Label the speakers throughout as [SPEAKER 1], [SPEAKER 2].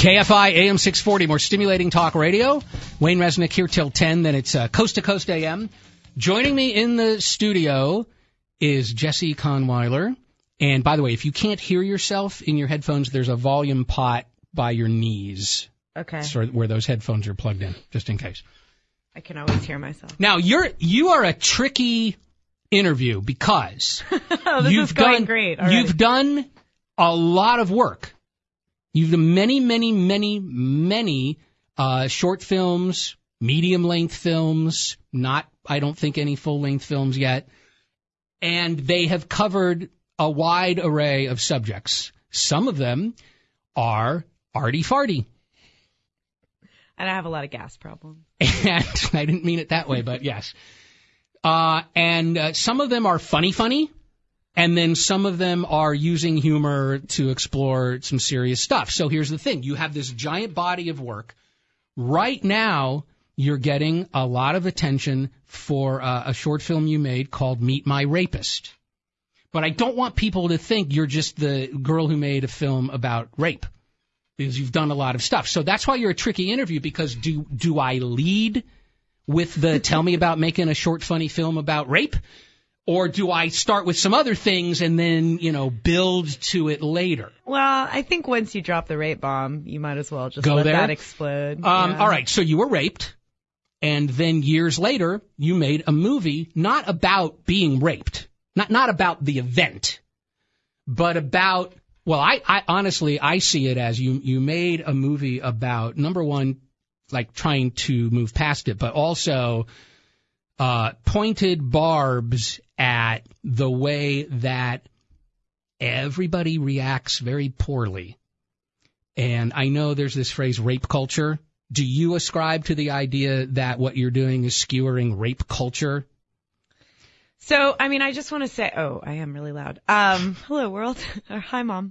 [SPEAKER 1] KFI AM 640, more stimulating talk radio. Wayne Resnick here till 10, then it's Coast to Coast AM. Joining me in the studio is Jesse Conweiler. And by the way, if you can't hear yourself in your headphones, there's a volume pot by your knees.
[SPEAKER 2] Okay.
[SPEAKER 1] Sort of where those headphones are plugged in, just in case.
[SPEAKER 2] I can always hear myself.
[SPEAKER 1] Now, you are a tricky interview because
[SPEAKER 2] is going great already.
[SPEAKER 1] You've done a lot of work. You've done many short films, medium-length films, not, I don't think, any full-length films yet. And they have covered a wide array of subjects. Some of them are arty-farty.
[SPEAKER 2] And I have a lot of gas problems.
[SPEAKER 1] And I didn't mean it that way, but yes. And some of them are funny. And then some of them are using humor to explore some serious stuff. So here's the thing. You have this giant body of work. Right now, you're getting a lot of attention for a short film you made called Meet My Rapist. But I don't want people to think you're just the girl who made a film about rape, because you've done a lot of stuff. So that's why you're a tricky interview, because do I lead with the tell me about making a short, funny film about rape? Or do I start with some other things and then, build to it later?
[SPEAKER 2] Well, I think once you drop the rape bomb, you might as well just
[SPEAKER 1] let
[SPEAKER 2] that explode.
[SPEAKER 1] Yeah. All right, so you were raped, and then years later, you made a movie not about being raped, not about the event, but about, well, I honestly, I see it as you made a movie about, number one, like trying to move past it, but also pointed barbs at the way that everybody reacts very poorly. And I know there's this phrase, rape culture. Do you ascribe to the idea that what you're doing is skewering rape culture?
[SPEAKER 2] So, I just want to say, I am really loud. Hello, world. Hi, Mom.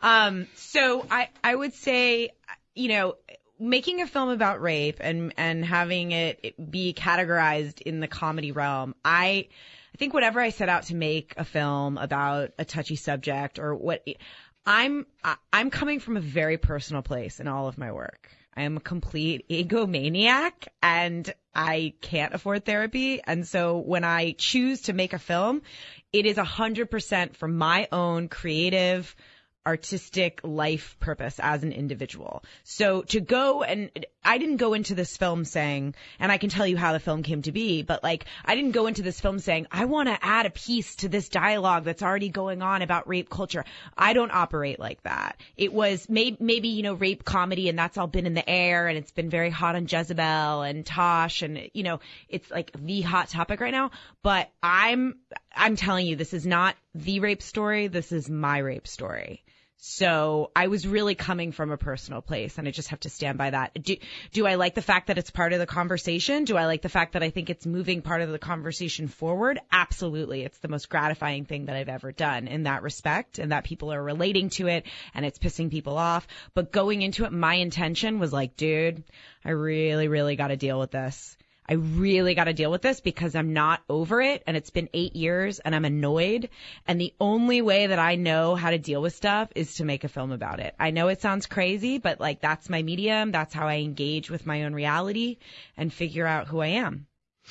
[SPEAKER 2] So I would say, making a film about rape and having it be categorized in the comedy realm, I think whenever I set out to make a film about a touchy subject or what, I'm coming from a very personal place in all of my work. I am a complete egomaniac and I can't afford therapy. And so when I choose to make a film, it is 100% for my own creative, artistic life purpose as an individual. So to go, and I didn't go into this film saying, and I can tell you how the film came to be, but I didn't go into this film saying, I want to add a piece to this dialogue that's already going on about rape culture. I don't operate like that. It was maybe, rape comedy, and that's all been in the air, and it's been very hot on Jezebel and Tosh, and, it's like the hot topic right now. But I'm telling you, this is not the rape story. This is my rape story. So I was really coming from a personal place, and I just have to stand by that. Do I like the fact that it's part of the conversation? Do I like the fact that I think it's moving part of the conversation forward? Absolutely. It's the most gratifying thing that I've ever done in that respect, and that people are relating to it, and it's pissing people off. But going into it, my intention was like, dude, I really, really got to deal with this. I really got to deal with this because I'm not over it, and it's been 8 years, and I'm annoyed. And the only way that I know how to deal with stuff is to make a film about it. I know it sounds crazy, but that's my medium. That's how I engage with my own reality and figure out who I am.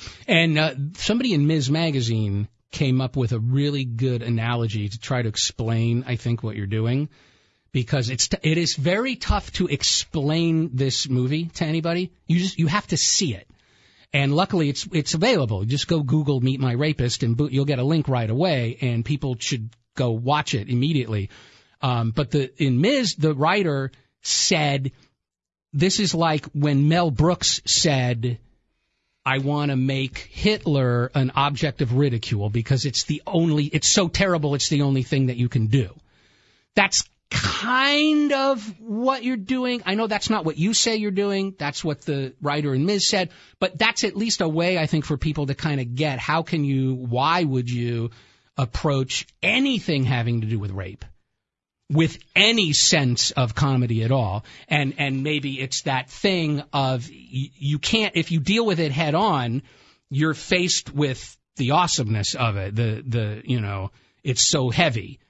[SPEAKER 1] And somebody in Ms. Magazine came up with a really good analogy to try to explain, I think, what you're doing. Because it is very tough to explain this movie to anybody. You have to see it. And luckily, it's available. Just go Google Meet My Rapist, and you'll get a link right away, and people should go watch it immediately. But in Ms., the writer said, this is like when Mel Brooks said, I want to make Hitler an object of ridicule because it's so terrible, it's the only thing that you can do. That's kind of what you're doing. I know that's not what you say you're doing. That's what the writer in Ms. said. But that's at least a way, I think, for people to kind of get why would you approach anything having to do with rape with any sense of comedy at all. And maybe it's that thing of you can't, if you deal with it head on, you're faced with the awesomeness of it. It's so heavy.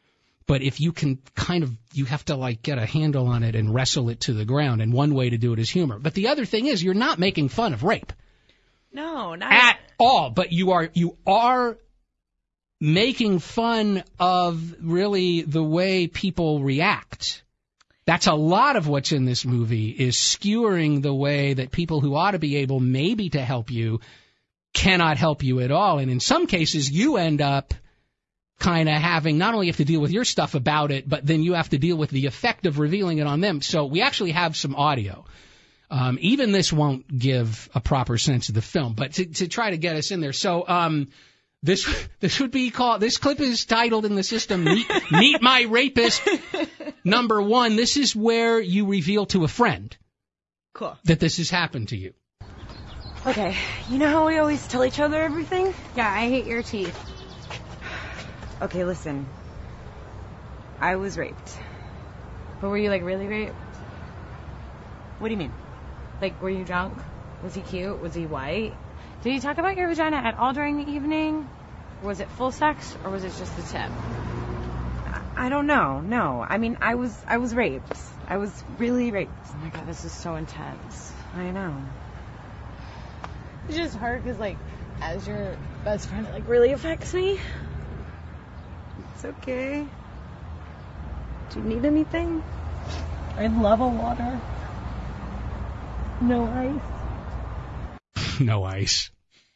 [SPEAKER 1] But if you can you have to like get a handle on it and wrestle it to the ground. And one way to do it is humor. But the other thing is, you're not making fun of rape.
[SPEAKER 2] No, not
[SPEAKER 1] at all. But you are making fun of really the way people react. That's a lot of what's in this movie, is skewering the way that people who ought to be able maybe to help you cannot help you at all. And in some cases, you end up kind of having not only have to deal with your stuff about it, but then you have to deal with the effect of revealing it on them. So we actually have some audio. Even this won't give a proper sense of the film, but to try to get us in there. So this would be called, this clip is titled in the system, Meet My Rapist number 1. This is where you reveal to a friend that this has happened to you.
[SPEAKER 3] Okay, you know how we always tell each other everything?
[SPEAKER 4] Yeah, I hate your teeth.
[SPEAKER 3] Okay, listen. I was raped.
[SPEAKER 4] But were you, like, really raped?
[SPEAKER 3] What do you mean?
[SPEAKER 4] Like, were you drunk? Was he cute? Was he white? Did he talk about your vagina at all during the evening? Was it full sex, or was it just the tip?
[SPEAKER 3] I don't know. No. I mean, I was raped. I was really raped.
[SPEAKER 4] Oh my god, this is so intense.
[SPEAKER 3] I know.
[SPEAKER 4] It's just hard because, like, as your best friend, it, like, really affects me.
[SPEAKER 3] It's okay. Do you need anything?
[SPEAKER 4] I'd love a water. No ice.
[SPEAKER 1] No ice.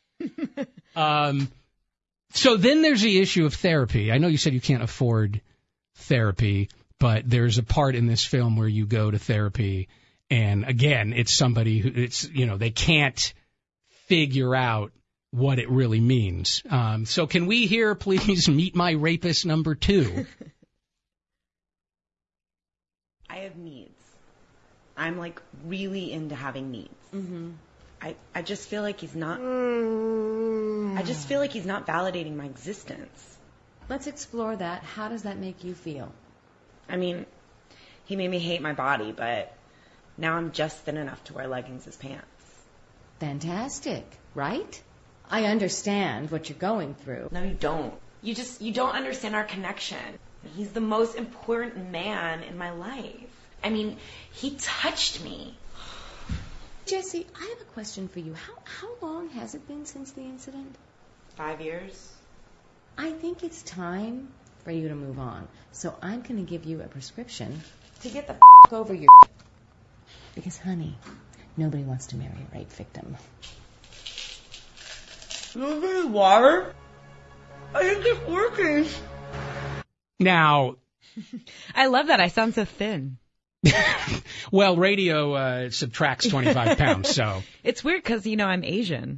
[SPEAKER 1] So then there's the issue of therapy. I know you said you can't afford therapy, but there's a part in this film where you go to therapy, and again, it's somebody who, they can't figure out what it really means. So can we hear, please, Meet My Rapist number 2?
[SPEAKER 3] I have needs. I'm, like, really into having needs.
[SPEAKER 4] Mm-hmm.
[SPEAKER 3] I just feel like he's not... I just feel like he's not validating my existence.
[SPEAKER 5] Let's explore that. How does that make you feel?
[SPEAKER 3] I mean, he made me hate my body, but now I'm just thin enough to wear leggings as pants.
[SPEAKER 5] Fantastic, right? I understand what you're going through.
[SPEAKER 3] No, you don't. You don't understand our connection. He's the most important man in my life. I mean, he touched me.
[SPEAKER 5] Jessie, I have a question for you. How long has it been since the incident?
[SPEAKER 3] 5 years.
[SPEAKER 5] I think it's time for you to move on. So I'm going to give you a prescription to get the over your... Because, honey, nobody wants to marry a rape victim.
[SPEAKER 3] Nobody water? I think it's working.
[SPEAKER 1] Now...
[SPEAKER 2] I love that. I sound so thin.
[SPEAKER 1] Well, radio subtracts 25 pounds, so...
[SPEAKER 2] It's weird because, I'm Asian.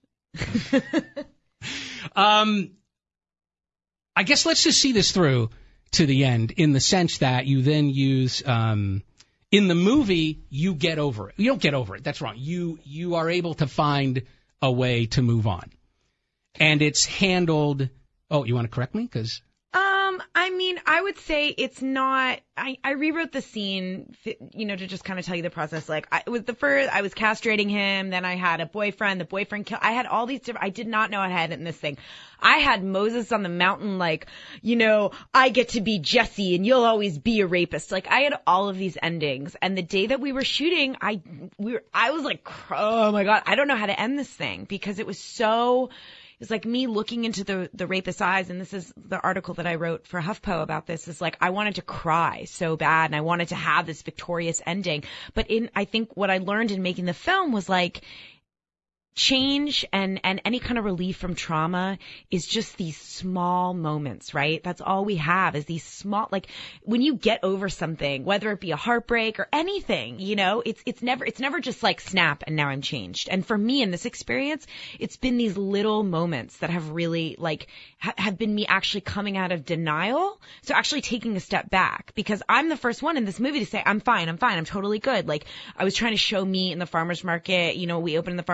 [SPEAKER 1] I guess let's just see this through to the end, in the sense that you then use... in the movie, you get over it. You don't get over it. That's wrong. You are able to find a way to move on. And it's handled... Oh, you want to correct me? Because...
[SPEAKER 2] I mean, I would say it's not, I rewrote the scene, to just kind of tell you the process. Like, I was castrating him, then I had a boyfriend, the boyfriend killed, I had all these different, I did not know I had it in this thing. I had Moses on the mountain, like, I get to be Jesse and you'll always be a rapist. Like, I had all of these endings. And the day that we were shooting, I was like, oh my God, I don't know how to end this thing, because it was so... It's like me looking into the rapist's eyes, and this is the article that I wrote for HuffPo about this, is like I wanted to cry so bad, and I wanted to have this victorious ending. But I think what I learned in making the film was like change and any kind of relief from trauma is just these small moments, right? That's all we have, is these small, like when you get over something, whether it be a heartbreak or anything, it's never just like snap and now I'm changed. And for me in this experience, it's been these little moments that have really like have been me actually coming out of denial. So actually taking a step back, because I'm the first one in this movie to say, I'm fine, I'm totally good. Like I was trying to show me in the farmer's market, we opened in the farmer's market.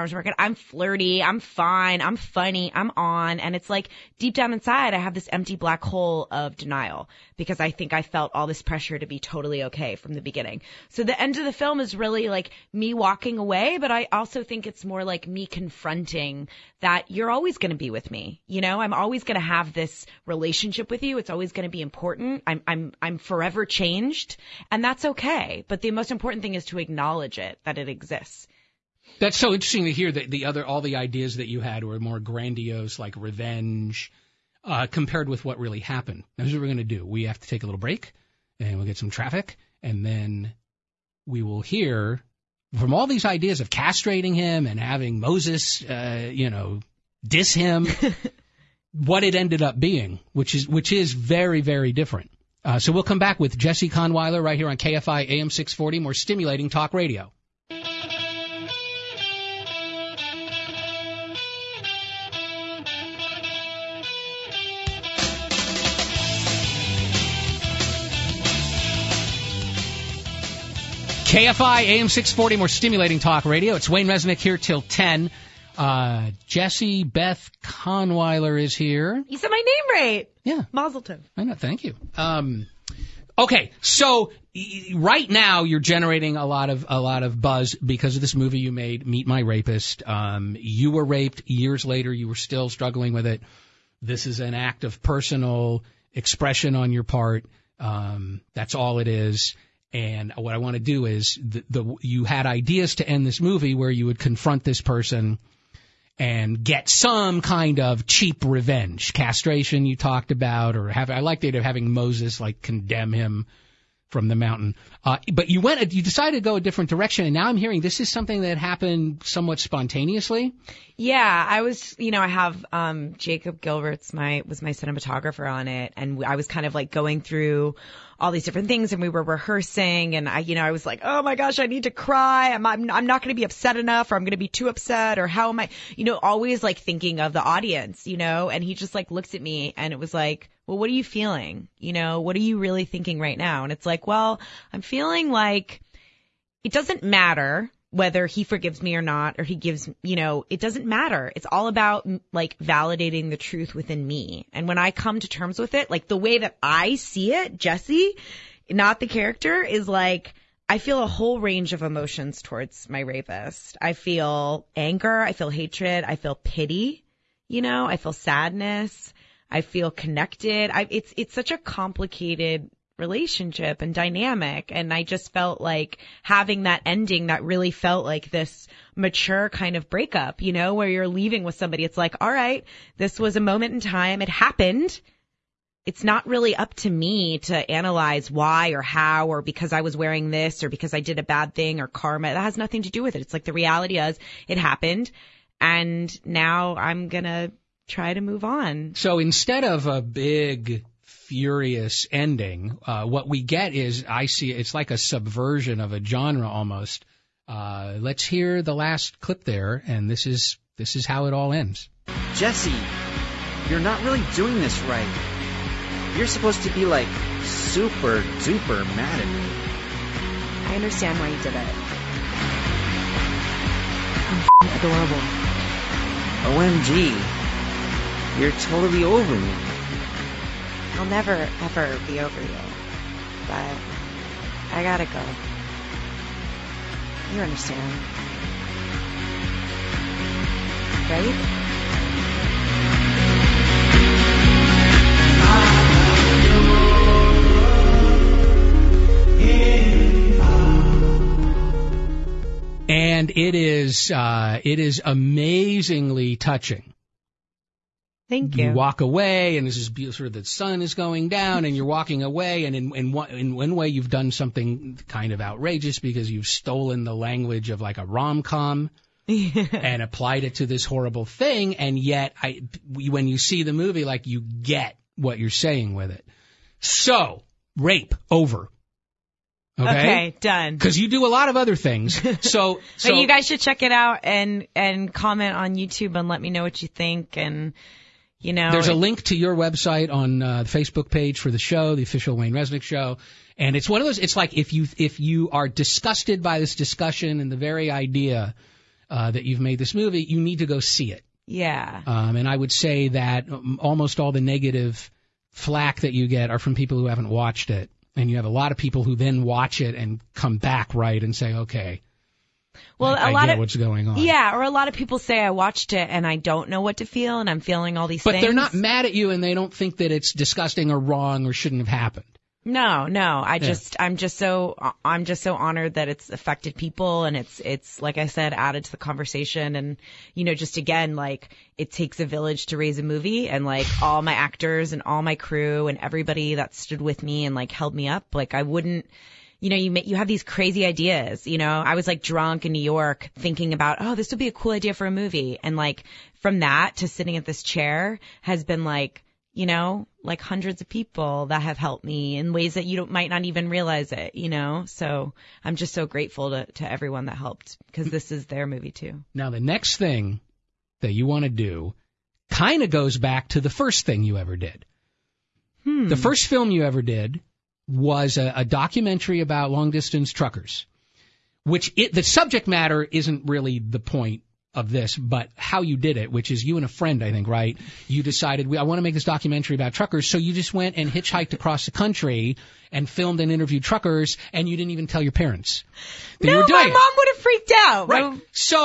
[SPEAKER 2] I'm flirty, I'm fine, I'm funny, I'm on. And it's like deep down inside, I have this empty black hole of denial because I think I felt all this pressure to be totally okay from the beginning. So the end of the film is really like me walking away, but I also think it's more like me confronting that you're always going to be with me. You know, I'm always going to have this relationship with you. It's always going to be important. I'm forever changed, and that's okay. But the most important thing is to acknowledge it, that it exists.
[SPEAKER 1] That's so interesting to hear that all the ideas that you had were more grandiose, like revenge, compared with what really happened. Now, here's what we're going to do. We have to take a little break, and we'll get some traffic, and then we will hear from all these ideas of castrating him and having Moses, diss him, what it ended up being, which is very, very different. So we'll come back with Jesse Kahnweiler right here on KFI AM 640, more stimulating talk radio. KFI AM 640, more stimulating talk radio. It's Wayne Resnick here till 10. Jessie Beth Kahnweiler is here.
[SPEAKER 2] You said my name right.
[SPEAKER 1] Yeah.
[SPEAKER 2] Mazel tov.
[SPEAKER 1] I know. Thank you. Okay. So right now you're generating a lot of buzz because of this movie you made, Meet My Rapist. You were raped. Years later, you were still struggling with it. This is an act of personal expression on your part. That's all it is. And what I want to do is you had ideas to end this movie where you would confront this person and get some kind of cheap revenge. Castration you talked about, or I like the idea of having Moses like condemn him from the mountain. But you decided to go a different direction, and now I'm hearing this is something that happened somewhat spontaneously.
[SPEAKER 2] Yeah, I was, I have Jacob Gilbert's was my cinematographer on it, and I was kind of like going through all these different things, and we were rehearsing, and I was like, oh my gosh, I need to cry. I'm not going to be upset enough, or I'm going to be too upset, or how am I, always like thinking of the audience, and he just like looks at me, and it was like, well, what are you feeling? What are you really thinking right now? And it's like, well, I'm feeling like it doesn't matter whether he forgives me or not, or he gives, it doesn't matter. It's all about like validating the truth within me. And when I come to terms with it, like the way that I see it, Jesse, not the character, is like, I feel a whole range of emotions towards my rapist. I feel anger. I feel hatred. I feel pity. I feel sadness. I feel connected. It's such a complicated relationship and dynamic, and I just felt like having that ending that really felt like this mature kind of breakup, where you're leaving with somebody. It's like, all right, this was a moment in time. It happened. It's not really up to me to analyze why or how, or because I was wearing this, or because I did a bad thing, or karma. That has nothing to do with it. It's like the reality is it happened, and now I'm gonna try to move on.
[SPEAKER 1] So instead of a big furious ending, what we get is, I see it's like a subversion of a genre almost. Let's hear the last clip there, and this is how it all ends.
[SPEAKER 6] Jesse, you're not really doing this right. You're supposed to be like super duper mad at me.
[SPEAKER 2] I understand why you did it. I'm adorable.
[SPEAKER 6] OMG. You're totally over me.
[SPEAKER 2] I'll never, ever be over you. But I gotta go. You understand. Right?
[SPEAKER 1] And it is amazingly touching.
[SPEAKER 2] Thank you.
[SPEAKER 1] You walk away, and this is sort of the sun is going down, and you're walking away, and in one way you've done something kind of outrageous because you've stolen the language of like a rom-com and applied it to this horrible thing, and yet when you see the movie, like, you get what you're saying with it. So, rape, over. Okay,
[SPEAKER 2] done.
[SPEAKER 1] Because you do a lot of other things. So
[SPEAKER 2] but you guys should check it out and comment on YouTube and let me know what you think. And there's a link
[SPEAKER 1] to your website on the Facebook page for the show, the official Wayne Resnick Show. And it's one of those. It's like if you are disgusted by this discussion and the very idea that you've made this movie, you need to go see it.
[SPEAKER 2] Yeah.
[SPEAKER 1] And I would say that almost all the negative flack that you get are from people who haven't watched it. And you have a lot of people who then watch it and come back, right, and say, okay,
[SPEAKER 2] well,
[SPEAKER 1] I get what's going on.
[SPEAKER 2] Yeah, or a lot of people say I watched it and I don't know what to feel and I'm feeling all these
[SPEAKER 1] things.
[SPEAKER 2] But
[SPEAKER 1] they're not mad at you and they don't think that it's disgusting or wrong or shouldn't have happened.
[SPEAKER 2] No. I'm just so honored that it's affected people and it's like I said, added to the conversation. And, just again, like it takes a village to raise a movie, and like all my actors and all my crew and everybody that stood with me and like held me up. Like I wouldn't, you have these crazy ideas, I was like drunk in New York thinking about, oh, this would be a cool idea for a movie. And like from that to sitting at this chair has been like, like hundreds of people that have helped me in ways that you might not even realize it, So I'm just so grateful to everyone that helped, because this is their movie too.
[SPEAKER 1] Now, the next thing that you want to do kind of goes back to the first thing you ever did. The first film you ever did was a documentary about long-distance truckers, which the subject matter isn't really the point of this, but how you did it, which is you and a friend, I think, right? You decided, I want to make this documentary about truckers, so you just went and hitchhiked across the country and filmed and interviewed truckers, and you didn't even tell your parents that you were doing it.
[SPEAKER 2] My mom would have freaked out.
[SPEAKER 1] Right.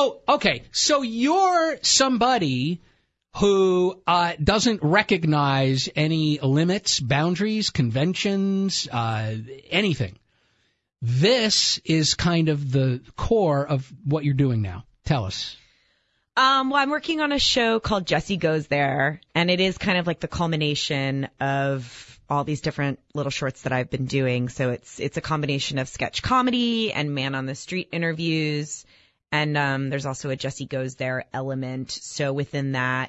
[SPEAKER 1] So you're somebody who doesn't recognize any limits, boundaries, conventions, anything. This is kind of the core of what you're doing now. Tell us.
[SPEAKER 2] Well, I'm working on a show called Jessie Goes There, and it is kind of like the culmination of all these different little shorts that I've been doing. So it's a combination of sketch comedy and man on the street interviews. And there's also a Jessie Goes There element. So within that,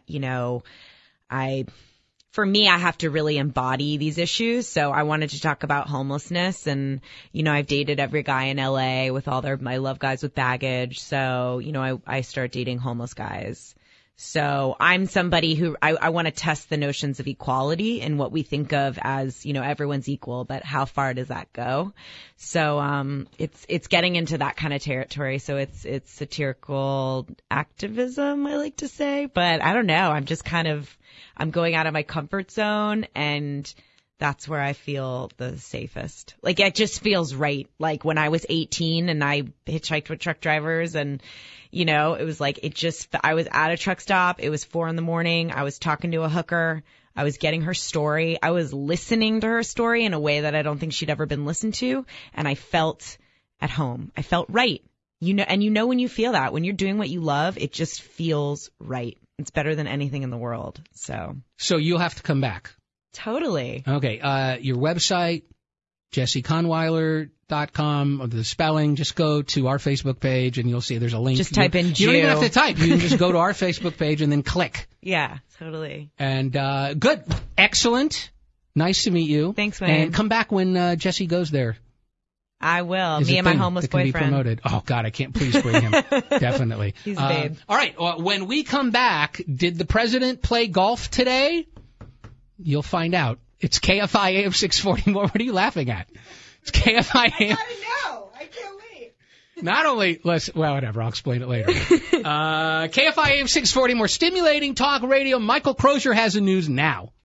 [SPEAKER 2] for me, I have to really embody these issues. So I wanted to talk about homelessness, and, I've dated every guy in LA with all my love guys with baggage. So, I start dating homeless guys. So I'm somebody who I want to test the notions of equality and what we think of as, everyone's equal, but how far does that go? So, it's getting into that kind of territory. So it's satirical activism, I like to say, but I don't know. I'm going out of my comfort zone, and that's where I feel the safest. Like, it just feels right. Like when I was 18 and I hitchhiked with truck drivers, and, it was like, I was at a truck stop. It was 4 a.m. I was talking to a hooker. I was getting her story. I was listening to her story in a way that I don't think she'd ever been listened to. And I felt at home. I felt right. And when you feel that, when you're doing what you love, it just feels right. It's better than anything in the world. So
[SPEAKER 1] you'll have to come back.
[SPEAKER 2] Totally.
[SPEAKER 1] Okay. Your website, JessieConweiler.com, the spelling, just go to our Facebook page and you'll see there's a link.
[SPEAKER 2] Just type in Jew.
[SPEAKER 1] You don't even have to type. You can just go to our Facebook page and then click.
[SPEAKER 2] Yeah, totally.
[SPEAKER 1] And good. Excellent. Nice to meet you.
[SPEAKER 2] Thanks, Wayne.
[SPEAKER 1] And come back when Jessie Goes There.
[SPEAKER 2] I will. Me and my homeless boyfriend.
[SPEAKER 1] Can be promoted. Oh, God, I can't. Please bring him. Definitely.
[SPEAKER 2] He's a babe.
[SPEAKER 1] All right. When we come back, did the president play golf today? You'll find out. It's KFI AM 640. What are you laughing at? It's KFI AM.
[SPEAKER 2] I know. I can't wait.
[SPEAKER 1] Not only, whatever. I'll explain it later. KFI AM 640, more stimulating talk radio. Michael Crozier has the news now.